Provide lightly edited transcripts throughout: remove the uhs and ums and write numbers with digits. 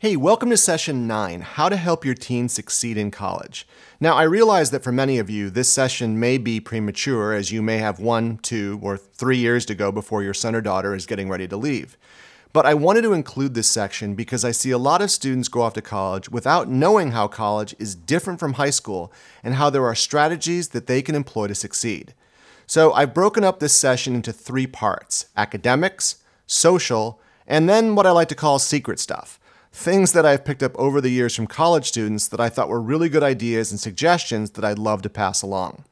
Hey, welcome to Session 9, How to Help Your Teen Succeed in College. Now, I realize that for many of you, this session may be premature as you may have 1, 2, or 3 years to go before your son or daughter is getting ready to leave. But I wanted to include this section because I see a lot of students go off to college without knowing how college is different from high school and how there are strategies that they can employ to succeed. So I've broken up this session into 3 parts: academics, social, and then what I like to call secret stuff. Things that I've picked up over the years from college students that I thought were really good ideas and suggestions that I'd love to pass along.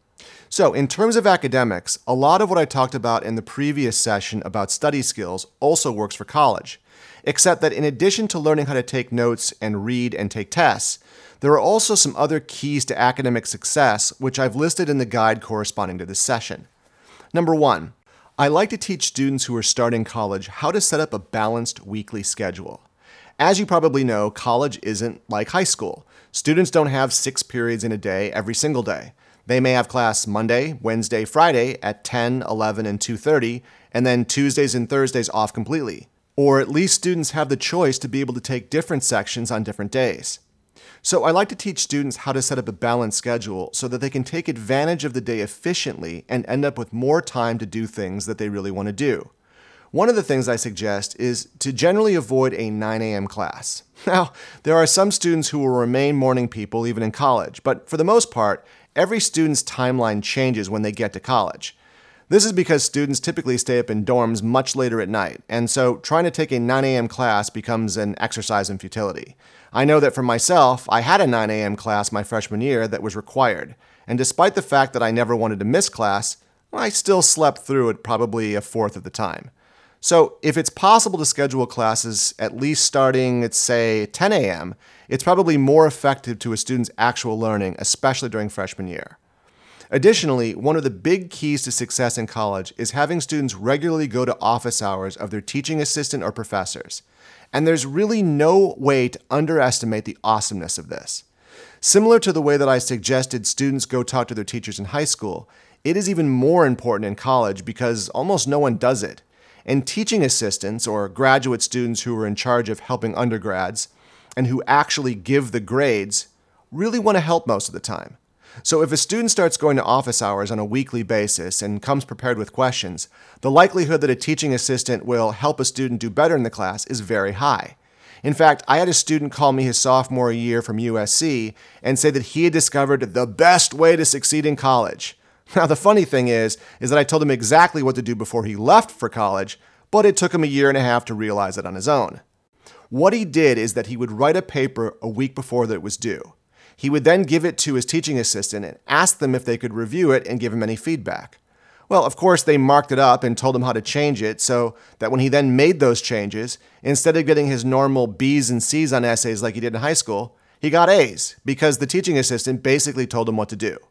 So, in terms of academics, a lot of what I talked about in the previous session about study skills also works for college, except that in addition to learning how to take notes and read and take tests, there are also some other keys to academic success which I've listed in the guide corresponding to this session. Number 1, I like to teach students who are starting college how to set up a balanced weekly schedule. As you probably know, college isn't like high school. Students don't have 6 periods in a day every single day. They may have class Monday, Wednesday, Friday at 10, 11, and 2:30, and then Tuesdays and Thursdays off completely. Or at least students have the choice to be able to take different sections on different days. So I like to teach students how to set up a balanced schedule so that they can take advantage of the day efficiently and end up with more time to do things that they really want to do. One of the things I suggest is to generally avoid a 9 a.m. class. Now, there are some students who will remain morning people even in college, but for the most part, every student's timeline changes when they get to college. This is because students typically stay up in dorms much later at night, and so trying to take a 9 a.m. class becomes an exercise in futility. I know that for myself, I had a 9 a.m. class my freshman year that was required, and despite the fact that I never wanted to miss class, I still slept through it probably a fourth of the time. So if it's possible to schedule classes at least starting at, say, 10 a.m., it's probably more effective to a student's actual learning, especially during freshman year. Additionally, one of the big keys to success in college is having students regularly go to office hours of their teaching assistant or professors. And there's really no way to underestimate the awesomeness of this. Similar to the way that I suggested students go talk to their teachers in high school, it is even more important in college because almost no one does it. And teaching assistants, or graduate students who are in charge of helping undergrads and who actually give the grades, really want to help most of the time. So if a student starts going to office hours on a weekly basis and comes prepared with questions, the likelihood that a teaching assistant will help a student do better in the class is very high. In fact, I had a student call me his sophomore year from USC and say that he had discovered the best way to succeed in college. Now, the funny thing is that I told him exactly what to do before he left for college, but it took him a year and a half to realize it on his own. What he did is that he would write a paper a week before that it was due. He would then give it to his teaching assistant and ask them if they could review it and give him any feedback. Well, of course, they marked it up and told him how to change it so that when he then made those changes, instead of getting his normal B's and C's on essays like he did in high school, he got A's because the teaching assistant basically told him what to do.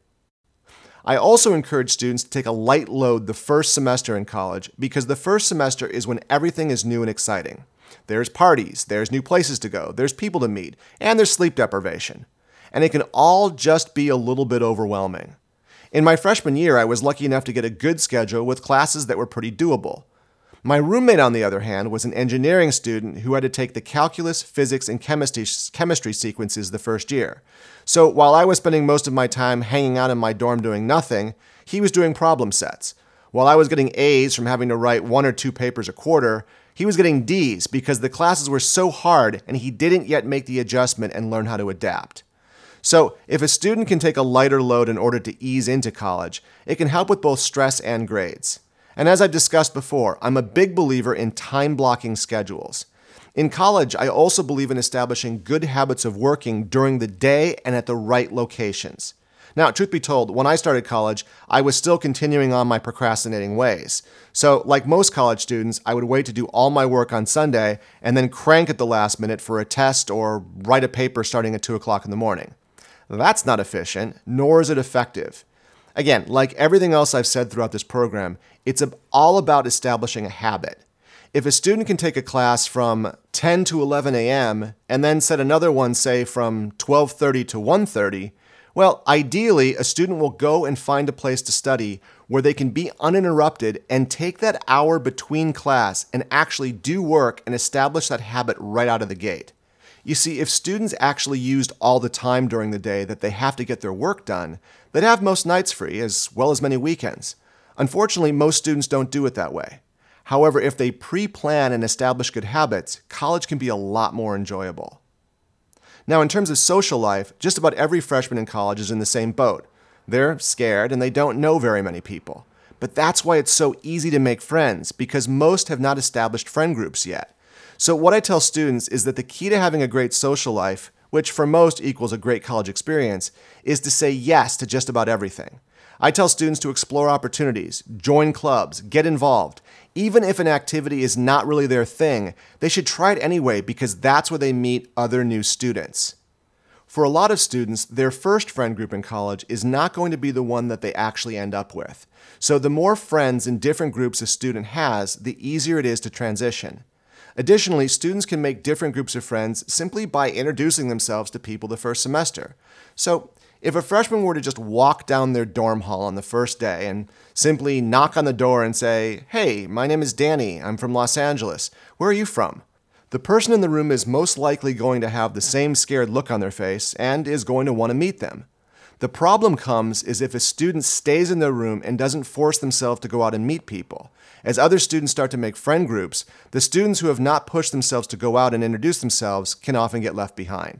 I also encourage students to take a light load the first semester in college because the first semester is when everything is new and exciting. There's parties, there's new places to go, there's people to meet, and there's sleep deprivation. And it can all just be a little bit overwhelming. In my freshman year, I was lucky enough to get a good schedule with classes that were pretty doable. My roommate, on the other hand, was an engineering student who had to take the calculus, physics, and chemistry sequences the first year. So while I was spending most of my time hanging out in my dorm doing nothing, he was doing problem sets. While I was getting A's from having to write 1 or 2 papers a quarter, he was getting D's because the classes were so hard and he didn't yet make the adjustment and learn how to adapt. So if a student can take a lighter load in order to ease into college, it can help with both stress and grades. And as I've discussed before, I'm a big believer in time-blocking schedules. In college, I also believe in establishing good habits of working during the day and at the right locations. Now, truth be told, when I started college, I was still continuing on my procrastinating ways. So, like most college students, I would wait to do all my work on Sunday and then crank at the last minute for a test or write a paper starting at 2 o'clock in the morning. That's not efficient, nor is it effective. Again, like everything else I've said throughout this program, it's all about establishing a habit. If a student can take a class from 10 to 11 a.m. and then set another one, say, from 12:30 to 1:30, well, ideally, a student will go and find a place to study where they can be uninterrupted and take that hour between class and actually do work and establish that habit right out of the gate. You see, if students actually used all the time during the day that they have to get their work done, they'd have most nights free as well as many weekends. Unfortunately, most students don't do it that way. However, if they pre-plan and establish good habits, college can be a lot more enjoyable. Now, in terms of social life, just about every freshman in college is in the same boat. They're scared and they don't know very many people. But that's why it's so easy to make friends, because most have not established friend groups yet. So what I tell students is that the key to having a great social life, which for most equals a great college experience, is to say yes to just about everything. I tell students to explore opportunities, join clubs, get involved. Even if an activity is not really their thing, they should try it anyway because that's where they meet other new students. For a lot of students, their first friend group in college is not going to be the one that they actually end up with. So the more friends in different groups a student has, the easier it is to transition. Additionally, students can make different groups of friends simply by introducing themselves to people the first semester. So if a freshman were to just walk down their dorm hall on the first day and simply knock on the door and say, "Hey, my name is Danny, I'm from Los Angeles. Where are you from?" The person in the room is most likely going to have the same scared look on their face and is going to want to meet them. The problem comes is if a student stays in their room and doesn't force themselves to go out and meet people. As other students start to make friend groups, the students who have not pushed themselves to go out and introduce themselves can often get left behind.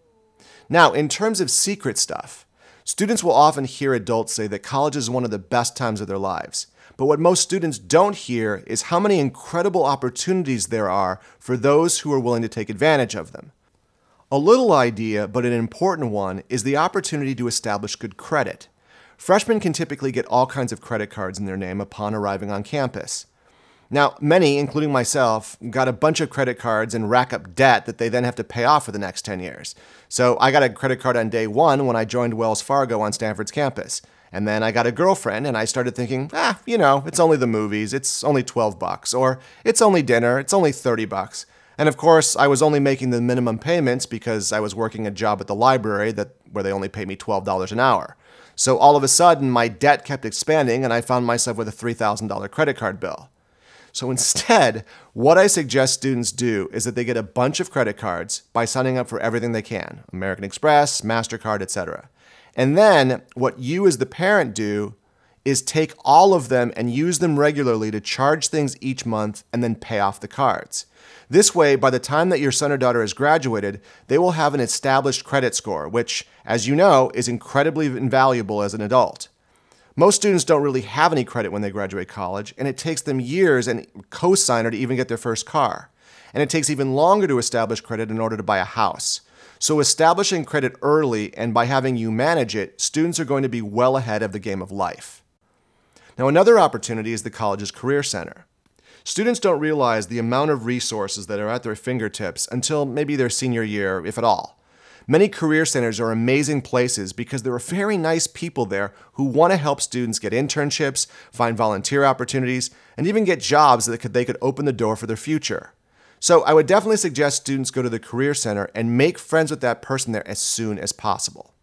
Now, in terms of secret stuff, students will often hear adults say that college is one of the best times of their lives. But what most students don't hear is how many incredible opportunities there are for those who are willing to take advantage of them. A little idea, but an important one, is the opportunity to establish good credit. Freshmen can typically get all kinds of credit cards in their name upon arriving on campus. Now, many, including myself, got a bunch of credit cards and rack up debt that they then have to pay off for the next 10 years. So I got a credit card on day one when I joined Wells Fargo on Stanford's campus. And then I got a girlfriend and I started thinking, it's only the movies, it's only $12, or it's only dinner, it's only $30. And of course, I was only making the minimum payments because I was working a job at the library where they only paid me $12 an hour. So all of a sudden, my debt kept expanding and I found myself with a $3,000 credit card bill. So instead, what I suggest students do is that they get a bunch of credit cards by signing up for everything they can, American Express, MasterCard, etc. And then what you as the parent do is take all of them and use them regularly to charge things each month and then pay off the cards. This way, by the time that your son or daughter has graduated, they will have an established credit score, which, as you know, is incredibly invaluable as an adult. Most students don't really have any credit when they graduate college, and it takes them years and cosigner to even get their first car. And it takes even longer to establish credit in order to buy a house. So establishing credit early and by having you manage it, students are going to be well ahead of the game of life. Now, another opportunity is the college's Career Center. Students don't realize the amount of resources that are at their fingertips until maybe their senior year, if at all. Many career centers are amazing places because there are very nice people there who want to help students get internships, find volunteer opportunities, and even get jobs that they could open the door for their future. So I would definitely suggest students go to the Career Center and make friends with that person there as soon as possible.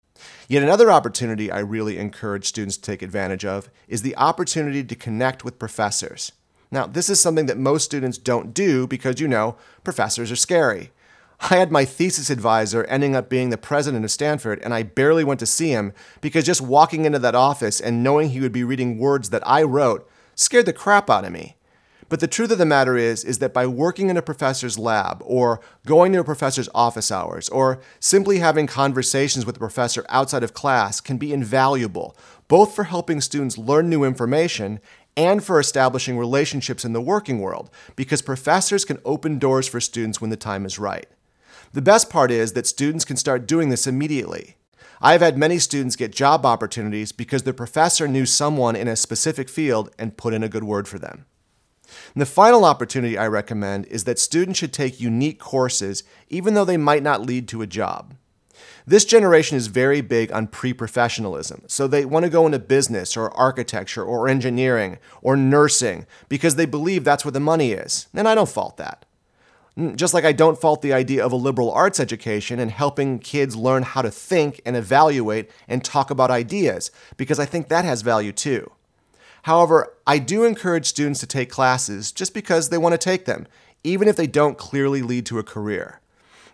Yet another opportunity I really encourage students to take advantage of is the opportunity to connect with professors. Now, this is something that most students don't do because, professors are scary. I had my thesis advisor ending up being the president of Stanford, and I barely went to see him because just walking into that office and knowing he would be reading words that I wrote scared the crap out of me. But the truth of the matter is that by working in a professor's lab, or going to a professor's office hours, or simply having conversations with a professor outside of class can be invaluable, both for helping students learn new information and for establishing relationships in the working world, because professors can open doors for students when the time is right. The best part is that students can start doing this immediately. I've had many students get job opportunities because their professor knew someone in a specific field and put in a good word for them. And the final opportunity I recommend is that students should take unique courses even though they might not lead to a job. This generation is very big on pre-professionalism, so they want to go into business or architecture or engineering or nursing because they believe that's where the money is, and I don't fault that. Just like I don't fault the idea of a liberal arts education and helping kids learn how to think and evaluate and talk about ideas, because I think that has value too. However, I do encourage students to take classes just because they want to take them, even if they don't clearly lead to a career.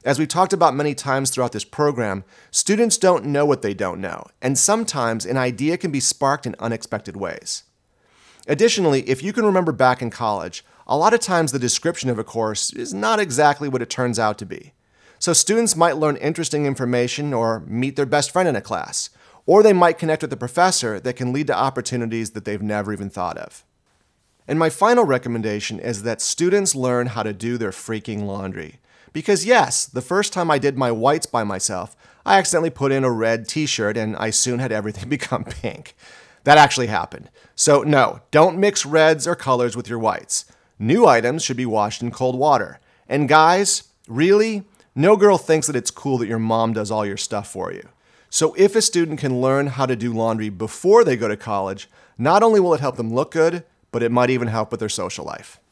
As we've talked about many times throughout this program, students don't know what they don't know, and sometimes an idea can be sparked in unexpected ways. Additionally, if you can remember back in college, a lot of times the description of a course is not exactly what it turns out to be. So students might learn interesting information or meet their best friend in a class, or they might connect with a professor that can lead to opportunities that they've never even thought of. And my final recommendation is that students learn how to do their freaking laundry. Because yes, the first time I did my whites by myself, I accidentally put in a red t-shirt and I soon had everything become pink. That actually happened. So no, don't mix reds or colors with your whites. New items should be washed in cold water. And guys, really, no girl thinks that it's cool that your mom does all your stuff for you. So if a student can learn how to do laundry before they go to college, not only will it help them look good, but it might even help with their social life.